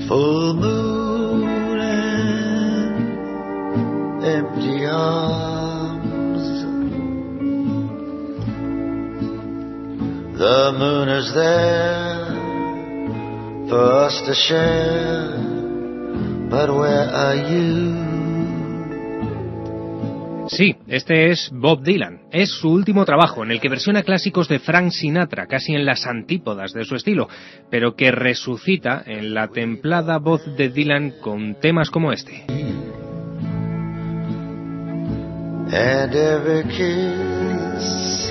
full moon and empty arms. The moon is there for us to share, but where are you? Sí, este es Bob Dylan. Es su último trabajo, en el que versiona clásicos de Frank Sinatra, casi en las antípodas de su estilo, pero que resucita en la templada voz de Dylan con temas como este. And every kiss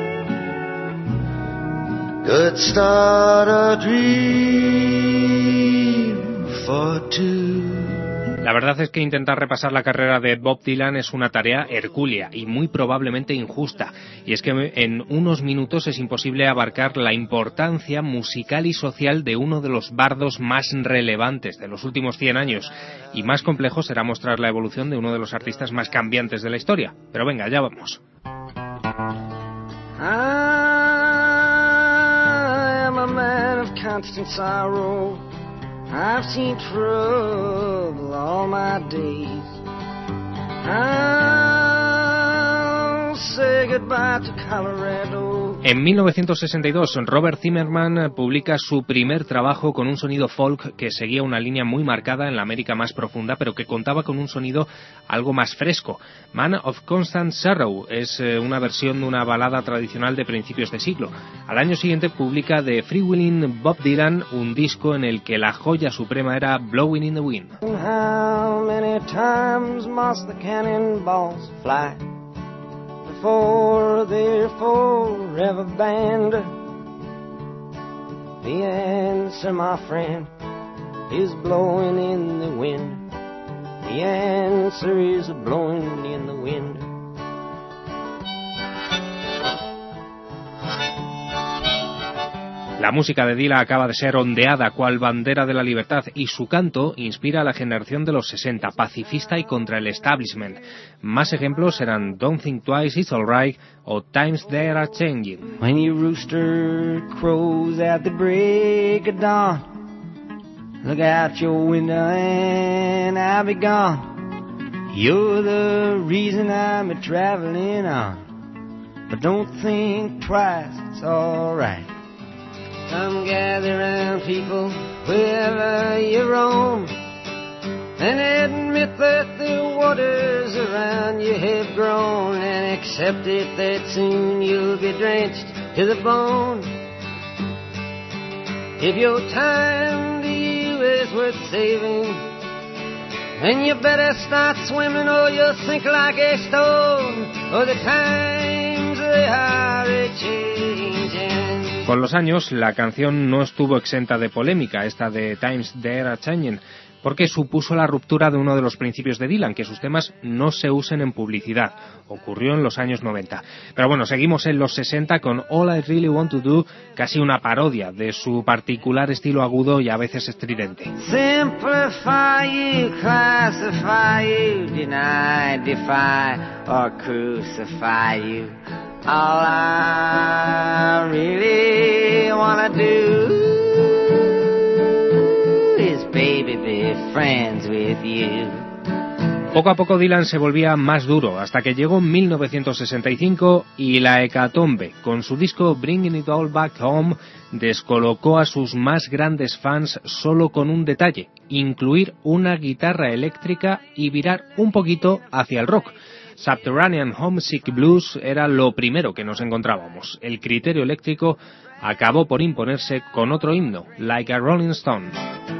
could start a dream for two. La verdad es que intentar repasar la carrera de Bob Dylan es una tarea hercúlea y muy probablemente injusta. Y es que en unos minutos es imposible abarcar la importancia musical y social de uno de los bardos más relevantes de los últimos 100 años. Y más complejo será mostrar la evolución de uno de los artistas más cambiantes de la historia. Pero venga, ya vamos. I am a man of constant sorrow. I've seen trouble all my days. I'll say goodbye to Colorado. En 1962, Robert Zimmerman publica su primer trabajo con un sonido folk que seguía una línea muy marcada en la América más profunda, pero que contaba con un sonido algo más fresco. Man of Constant Sorrow es una versión de una balada tradicional de principios de siglo. Al año siguiente publica The Freewheeling Bob Dylan, un disco en el que la joya suprema era Blowing in the Wind. How many times must the cannonballs fly before they're forever banned? The answer, my friend, is blowing in the wind. The answer is blowing in the wind. La música de Dylan acaba de ser ondeada cual bandera de la libertad y su canto inspira a la generación de los 60, pacifista y contra el establishment. Más ejemplos serán Don't Think Twice, It's Alright o Times They Are Changing. When your rooster crows at the break of dawn, look out your window and I'll be gone. You're the reason I'm a-traveling on, but don't think twice, it's alright. Come gather round, people, wherever you roam, and admit that the waters around you have grown, and accept it that soon you'll be drenched to the bone. If your time to you is worth saving, then you better start swimming or you'll sink like a stone, or the times they are a-changing. Con los años, la canción no estuvo exenta de polémica, esta de Times They Are Changing, porque supuso la ruptura de uno de los principios de Dylan, que sus temas no se usen en publicidad. Ocurrió en los años 90. Pero bueno, seguimos en los 60 con All I Really Want to Do, casi una parodia de su particular estilo agudo y a veces estridente. Simplify you, classify you, deny, defy, or crucify you. All I really wanna do is, baby, be friends with you. Poco a poco Dylan se volvía más duro, hasta que llegó 1965 y la hecatombe, con su disco Bringing It All Back Home, descolocó a sus más grandes fans solo con un detalle: incluir una guitarra eléctrica y virar un poquito hacia el rock. Subterranean Homesick Blues era lo primero que nos encontrábamos. El criterio eléctrico acabó por imponerse con otro himno, Like a Rolling Stone.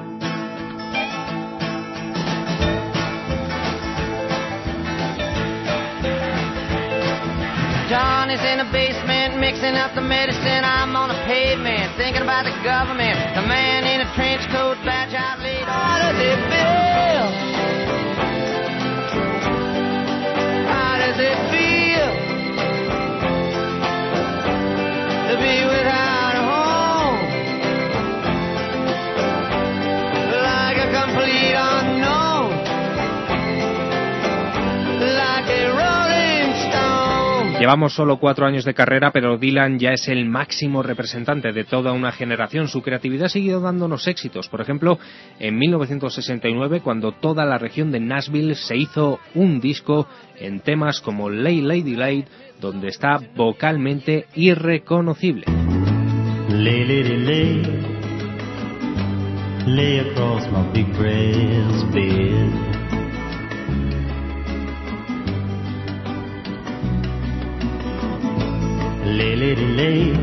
John is in the basement mixing up the medicine. I'm on the pavement thinking about the government. The man in a trench coat, badge out late. How does it feel? How does it feel to be without a home? Like a complete unknown. Like a rolling stone. Llevamos solo 4 años de carrera, pero Dylan ya es el máximo representante de toda una generación. Su creatividad ha seguido dándonos éxitos. Por ejemplo, en 1969, cuando toda la región de Nashville se hizo un disco en temas como Lay Lady Lay, donde está vocalmente irreconocible. Lay, lady, lay, lay across my big brass bed. Lay, lady, lay,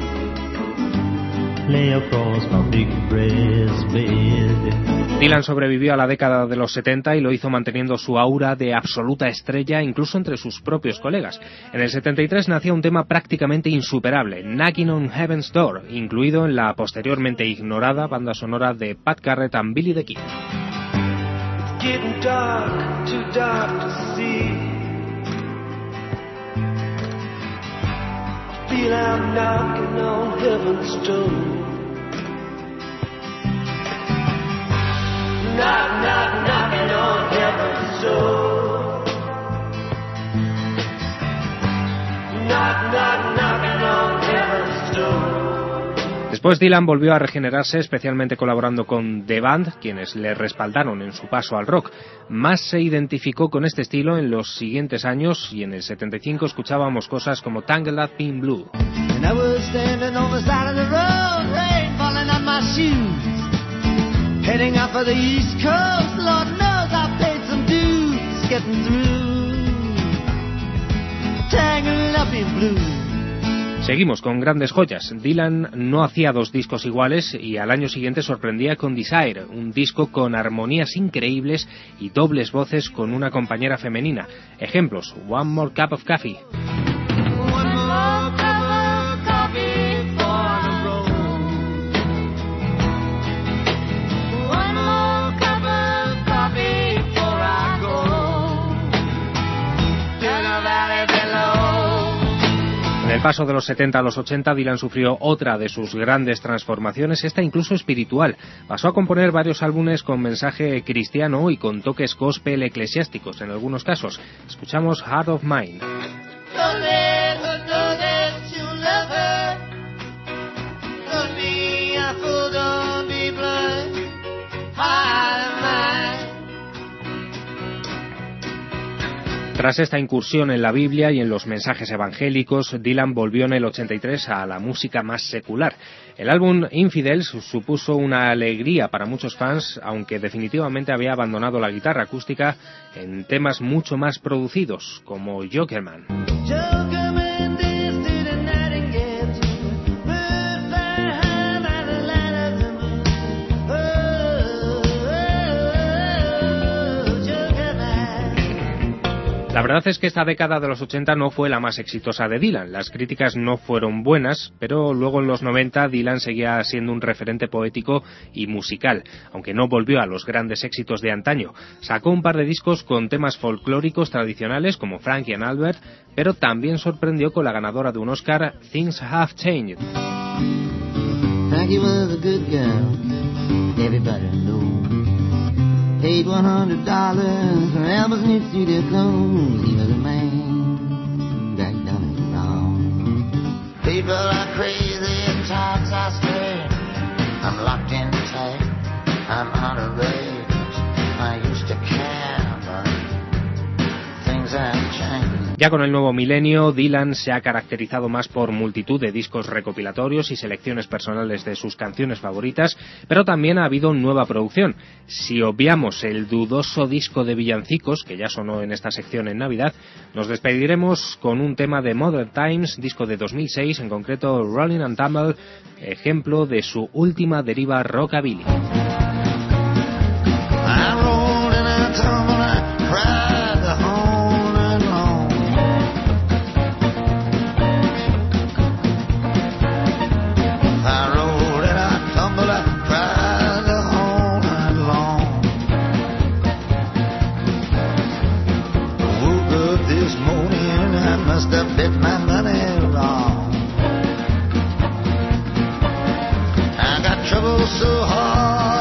lay across my big brass bed. Dylan sobrevivió a la década de los 70 y lo hizo manteniendo su aura de absoluta estrella incluso entre sus propios colegas. En el 73 nacía un tema prácticamente insuperable, Knocking on Heaven's Door, incluido en la posteriormente ignorada banda sonora de Pat Garrett and Billy the Kid. Getting dark, too dark to see. Feel I'm knocking on heaven's door. Knock, knock, knocking on heaven's door. Knock, knock, knocking on heaven's door. Después Dylan volvió a regenerarse, especialmente colaborando con The Band, quienes le respaldaron en su paso al rock. Más se identificó con este estilo en los siguientes años y en el 75 escuchábamos cosas como Tangled Up in Blue. And I was standing on the side of the road, rain falling on my shoes. Heading out for the East Coast, Lord knows I paid some dues, getting through, tangled up in blue. Seguimos con grandes joyas. Dylan no hacía 2 discos iguales y al año siguiente sorprendía con Desire, un disco con armonías increíbles y dobles voces con una compañera femenina. Ejemplos, One More Cup of Coffee. En el paso de los 70 a los 80, Dylan sufrió otra de sus grandes transformaciones, esta incluso espiritual. Pasó a componer varios álbumes con mensaje cristiano y con toques gospel eclesiásticos en algunos casos. Escuchamos Heart of Mine. Tras esta incursión en la Biblia y en los mensajes evangélicos, Dylan volvió en el 83 a la música más secular. El álbum Infidels supuso una alegría para muchos fans, aunque definitivamente había abandonado la guitarra acústica en temas mucho más producidos, como Jokerman. La verdad es que esta década de los 80 no fue la más exitosa de Dylan. Las críticas no fueron buenas, pero luego en los 90 Dylan seguía siendo un referente poético y musical, aunque no volvió a los grandes éxitos de antaño. Sacó un par de discos con temas folclóricos tradicionales como Frankie and Albert, pero también sorprendió con la ganadora de un Oscar, Things Have Changed. Frankie was a good girl, everybody knows. Paid $100 for Elvis new studio clothes. He was a man that done it wrong. People are crazy, times I stare. I'm locked in tight, I'm out of range. I used to care, but things have changed. Ya con el nuevo milenio, Dylan se ha caracterizado más por multitud de discos recopilatorios y selecciones personales de sus canciones favoritas, pero también ha habido nueva producción. Si obviamos el dudoso disco de villancicos, que ya sonó en esta sección en Navidad, nos despediremos con un tema de Modern Times, disco de 2006, en concreto Rolling and Tumble, ejemplo de su última deriva rockabilly. So hard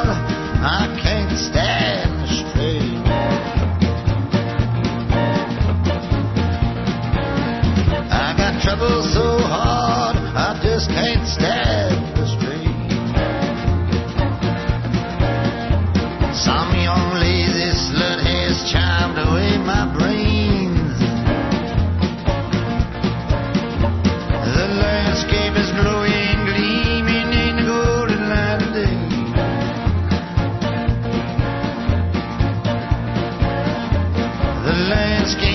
Some young lazy slut has charmed away my brains. The landscape is glowing, gleaming in the golden light of day. The landscape